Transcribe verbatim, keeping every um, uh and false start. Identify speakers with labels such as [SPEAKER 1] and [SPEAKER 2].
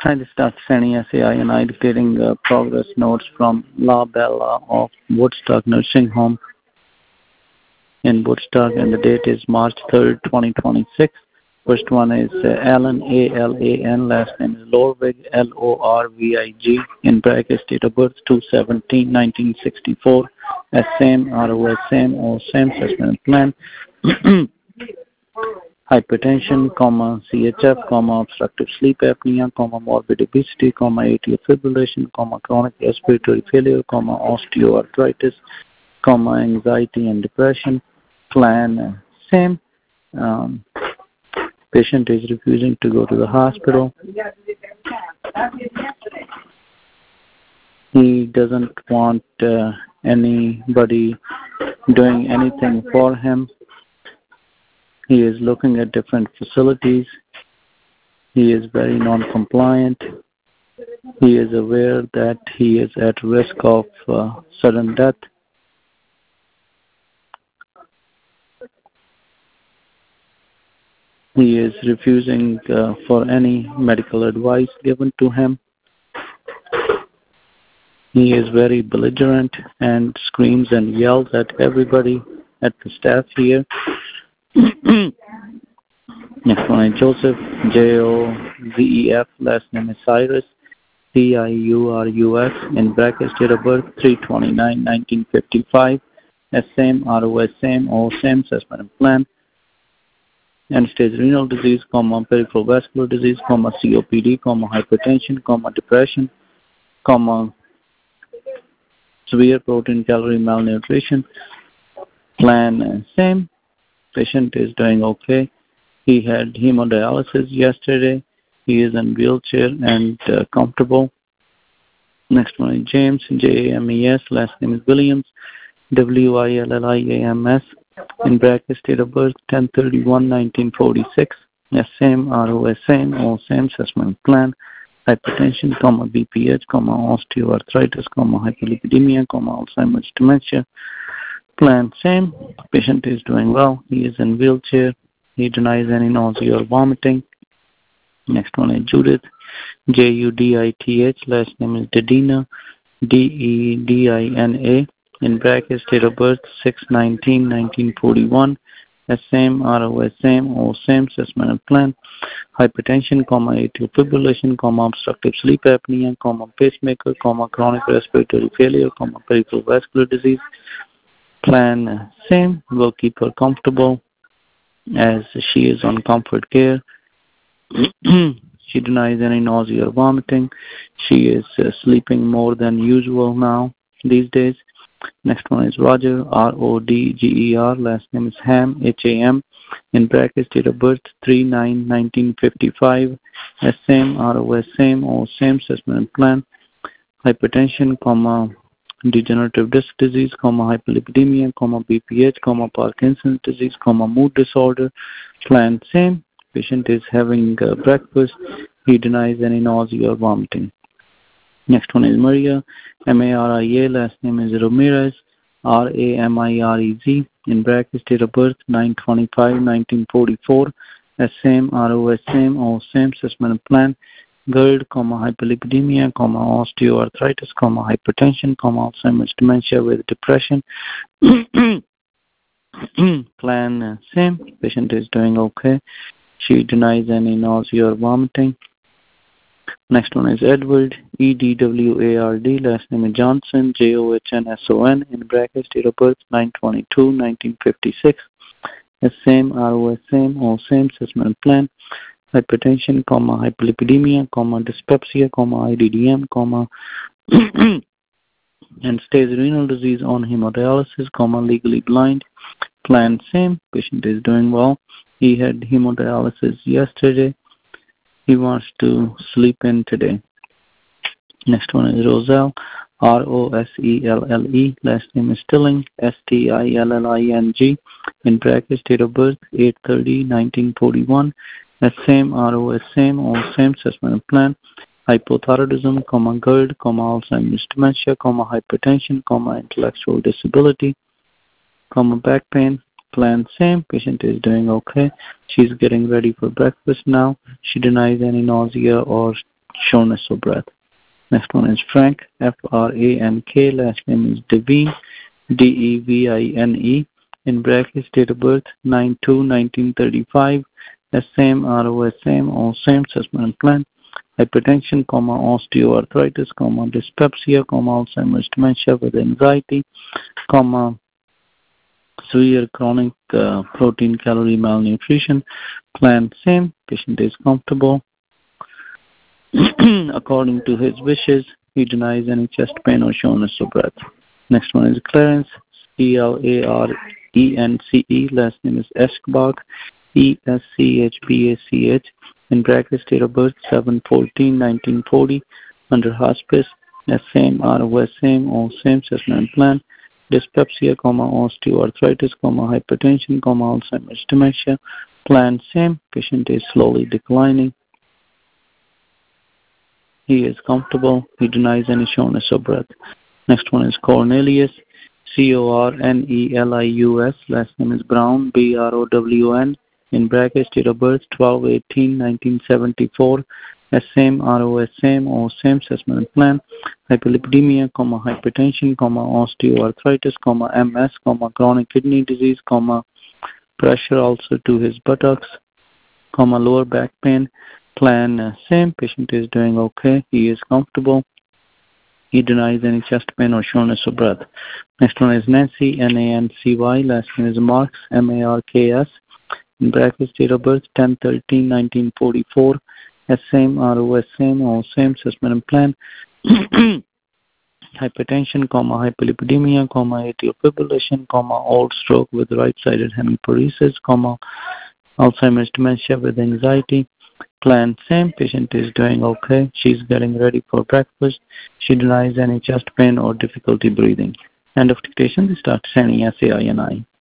[SPEAKER 1] Hi, this is Doctor Sani, S A I, and I'm getting uh, progress notes from La Bella of Woodstock Nursing Home in Woodstock, and the date is March third, twenty twenty-six. First one is uh, Alan, A L A N, last name is Lorvig, L O R V I G, in brackets, date of birth two seventeen nineteen sixty-four, as same, R O S same, or same, assessment plan. Hypertension, comma, C H F, comma, obstructive sleep apnea, comma, morbid obesity, comma, atrial fibrillation, comma, chronic respiratory failure, comma, osteoarthritis, comma, anxiety and depression. Plan uh, same. Um, patient is refusing to go to the hospital. He doesn't want uh, anybody doing anything for him. He is looking at different facilities. He is very non-compliant. He is aware that he is at risk of uh, sudden death. He is refusing uh, for any medical advice given to him. He is very belligerent and screams and yells at everybody, at the staff here. Next one is Joseph, J O Z E F, last name is Cyrus, C I U R U S, in brackets, date of birth three twenty-nine nineteen fifty-five, as same, R O S same, O same, assessment and plan. End-stage renal disease, comma, peripheral vascular disease, comma, C O P D, comma, hypertension, comma, depression, comma, severe protein calorie malnutrition. Plan uh, same. Patient is doing okay. He had hemodialysis yesterday. He is in wheelchair and uh, comfortable. Next one is James, J A M E S, last name is Williams, W I L L I A M S, in brackets, date of birth ten thirty-one nineteen forty-six, as same, R O S same, all same, assessment plan. Hypertension, comma, B P H, comma, osteoarthritis, comma, hyperlipidemia, comma, Alzheimer's dementia. Plan same. Patient is doing well. He is in wheelchair. He denies any nausea or vomiting. Next one is Judith, J U D I T H, last name is Dedina, D E D I N A, in brackets, date of birth six nineteen nineteen forty-one, as same, R O S same, all same, assessment and plan. Hypertension, comma, atrial fibrillation, comma, obstructive sleep apnea, comma, pacemaker, comma, chronic respiratory failure, comma, peripheral vascular disease. Plan uh, same. Will keep her comfortable as she is on comfort care. She denies any nausea or vomiting. She is uh, sleeping more than usual now these days. Next one is Roger, R O D G E R, last name is Ham, H A M, in brackets, date of birth three nine nineteen fifty-five, as same, R O S same, all same, assessment and plan. Hypertension, comma, degenerative disc disease, comma, hyperlipidemia, comma, B P H, comma, Parkinson's disease, comma, mood disorder. Plan same. Patient is having uh, breakfast. He denies any nausea or vomiting. Next one is Maria, M A R I A, last name is Ramirez, R A M I R E Z, in brackets, date of birth nine twenty-five nineteen forty-four, as same, R O S same, all same, assessment and plan. GERD, comma, hyperlipidemia, comma, osteoarthritis, comma, hypertension, comma, Alzheimer's dementia with depression. Plan uh, same. Patient is doing okay. She denies any nausea or vomiting. Next one is Edward, E D W A R D, last name is Johnson, J O H N S O N, in brackets, date of birth nine twenty-two nineteen fifty-six. The same, R O S same, all same, assessment and plan. Hypertension, comma, hyperlipidemia, comma, dyspepsia, comma, I D D M, comma, and stage renal disease on hemodialysis, comma, legally blind. Plan same. Patient is doing well. He had hemodialysis yesterday. He wants to sleep in today. Next one is Roselle, R O S E L L E, last name is Stilling, S T I L L I N G, in brackets, date of birth eight thirty nineteen forty-one, as same, R O S same, all same, assessment and plan. Hypothyroidism, comma, GERD, comma, Alzheimer's dementia, comma, hypertension, comma, intellectual disability, comma, back pain. Plan same. Patient is doing okay. She's getting ready for breakfast now. She denies any nausea or shortness of breath. Next one is Frank, F R A N K, last name is Devine, D E V I N E, in brackets, date of birth nine two nineteen thirty-five, S M, R O S M, all same, assessment plan, hypertension, comma, osteoarthritis, comma, dyspepsia, comma, Alzheimer's dementia with anxiety, comma, severe chronic uh, protein calorie malnutrition, plan same, patient is comfortable. According to his wishes, he denies any chest pain or shortness of breath. Next one is Clarence, C L A R E N C E, last name is Eschbach, E S C H B A C H, in brackets, date of birth seven fourteen nineteen forty, under hospice, same, R O S M, all same, assessment plan, dyspepsia, comma, osteoarthritis, comma, hypertension, comma, Alzheimer's dementia, plan same, patient is slowly declining. He is comfortable. He denies any shortness of breath. Next one is Cornelius, C O R N E L I U S, last name is Brown, B R O W N, in brackets, date of birth twelve eighteen nineteen seventy-four, same, R O S M, or same, assessment plan, hyperlipidemia, comma, hypertension, comma, osteoarthritis, comma, M S, comma, chronic kidney disease, comma, pressure also to his buttocks, comma, lower back pain, plan uh, same, patient is doing okay, he is comfortable, he denies any chest pain or shortness of breath. Next one is Nancy, N A N C Y, last name is Marks, M A R K S, in brackets, date of birth ten thirteen nineteen forty-four, same, R O S M, all same, assessment plan, hypertension, comma, hyperlipidemia, comma, atrial fibrillation, comma, old stroke with right-sided hemiparesis, comma, Alzheimer's dementia with anxiety, plan same, patient is doing okay, she's getting ready for breakfast, she denies any chest pain or difficulty breathing. End of dictation, we start sending S A I N I.